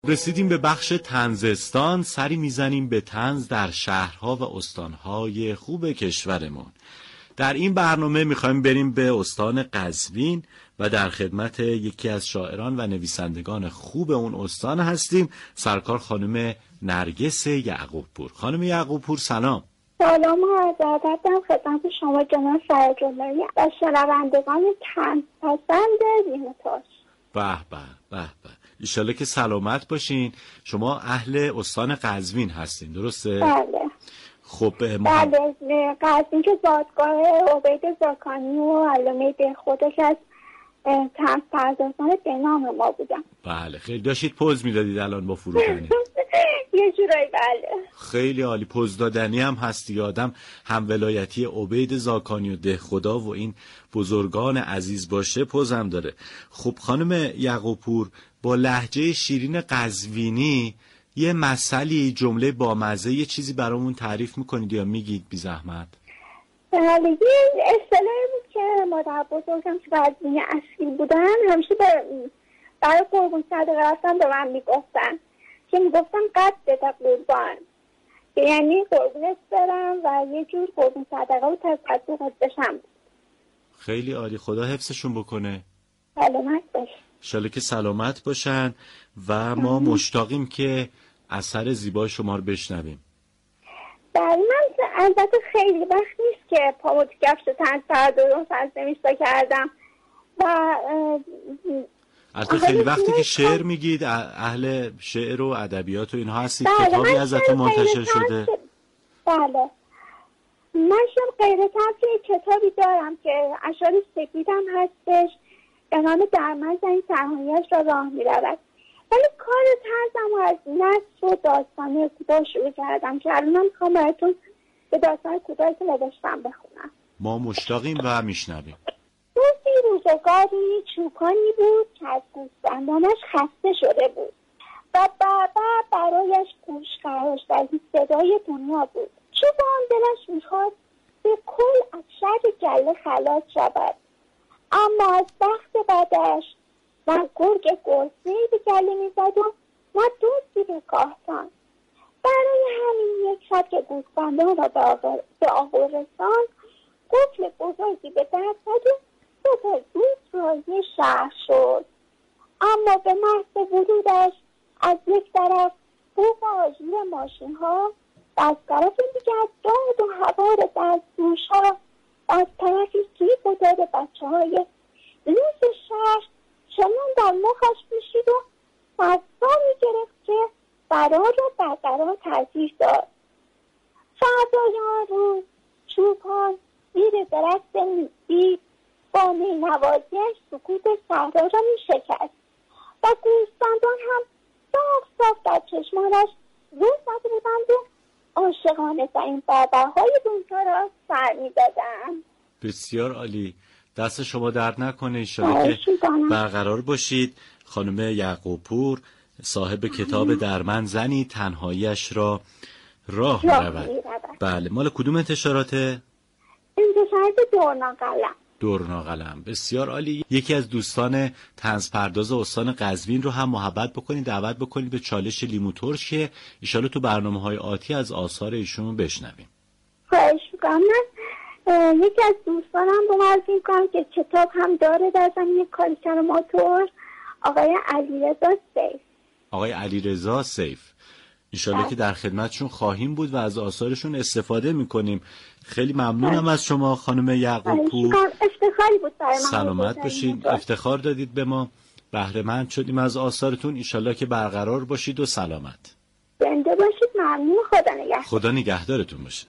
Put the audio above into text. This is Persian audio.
رسیدیم به بخش طنزستان، سری میزنیم به طنز در شهرها و استانهای خوب کشورمون. در این برنامه میخوایم بریم به استان قزوین و در خدمت یکی از شاعران و نویسندگان خوب اون استان هستیم، سرکار خانم نرگس یعقوبپور. خانم یعقوبپور سلام. سلام و عرض ادب دارم خدمت شما جناب فرج‌اللهی و شنوندگان طنزپسند لیموترش. به به به به، ایشالا که سلامت باشین. شما اهل استان قزوین هستین درسته؟ بله. خب بله، قزوین که زادگاه عبید زاکانی و علامه دهخدا که از طنزپردازان به نام ما بودن. بله، خیلی داشتید پوز میدادید الان با فروتنی. یه جورایی بله. خیلی عالی، پوز دادنی هم هستی. آدم هم ولایتی عبید زاکانی و دهخدا و این بزرگان عزیز باشه پوز هم داره. خب خانم یعقوبپور، با لهجه شیرین قزوینی یه مثلی، جمله بامزه، یه چیزی برامون تعریف میکنید یا میگید بی زحمت؟ بله، یه اصطلاحی بود که مادر بزرگم که قزوینی اصیل بودن همیشه برای قربون صدقه رفتن به من میگفتن که میگفتن قد بده قربان، که یعنی قربونت برم و یه جور قربون صدقه و تصدقت بشم. خیلی عالی، خدا حفظشون بکنه. سلامت باش. انشالله که سلامت باشن و ما مشتاقیم که اثر زیبای شما رو بشنویم. من البته خیلی وقت نیست که پامو تو کفش طنزپردازان سرزنمیستا کردم و البته خیلی وقتی که شعر میگید، اهل شعر و ادبیات و اینها هستید. کتابی ازتون منتشر شده؟ بله، من غیر طنز کتابی دارم که اشعار سپیدم هستش به نام در من زنی تنهایی‌اش را راه میرود، ولی کار طنزم از نثر و داستان کوتاه شروع کردم که الان میخوام براتون به داستان کوتاهی که نوشتم بخونم. ما مشتاقیم و میشنویم. روزگاری چوپانی بود که از گوسفندانش خسته شده بود و بربر برایش گوش خراش‌دهی صدای دنیا بود. چوپان دلش میخواست به کل از شر گله خلاص شود، اما از بخت بدش نه گرگ گرسنه‌ای به گله میزد و نه دزدی به کاهتان. برای همین یک شب که گوسفندان را به آهو رساند، قفل بزرگی به در زد و صبح روز راهی شهر شد، اما به محض ورودش از یک طرف بوق آژیر ماشین ها و از طرف دیگر داد و هوار دستفروش ها و از طرفی گیب و داد بچه های لوس شهر چنان در مخش میشید و فضا میگرفت که فرار را برقرار ترجیح داد. فردای آن روز چوپان زیر درخت دید با مینوازیش سکوت صحرا را میشکست و گوسفندان هم صاف صاف در چشمانش رو زده بودند و عاشقانه ترین بربرهای دنیا را سر میدادند. بسیار عالی، دست شما درد نکنه، انشالله که برقرار باشید. خانم یعقوبپور، صاحب کتاب در من زنی تنهاییش را راه میرود. بله، مال کدوم انتشاراته؟ انتشارات دورناقلم. دورناقلم، بسیار عالی. یکی از دوستان طنزپرداز استان قزوین رو هم محبت بکنید، دعوت بکنید به چالش لیموترش که انشالله تو برنامه‌های آتی از آثار ایشون بشنویم. خواهش می‌کنم. یکی از دوستانم رو معرفی می‌کنم که کتاب هم داره در زمینه کاریکاتور موتور، آقای علیرضا سیف. آقای علیرضا سیف، انشالله که در خدمتشون خواهیم بود و از آثارشون استفاده میکنیم. خیلی ممنونم از شما خانم یعقوبپور. افتخاری بود برای من. سلامت باشید، افتخار دادید به ما، بهره مند شدیم از آثارتون. انشالله که برقرار باشید و سلامت. زنده باشید. ممنون. خدا نگهدار. خدا نگهدارتون باشه.